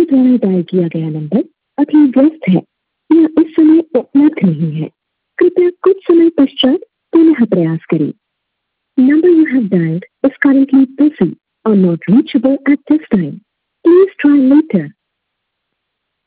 द्वारा डायल किया गया नंबर अभी व्यस्त है या इस समय उपलब्ध नहीं है। कृपया कुछ समय पश्चात पुनः प्रयास करें। Number you have dialed is currently busy or not reachable at this time. Please try later.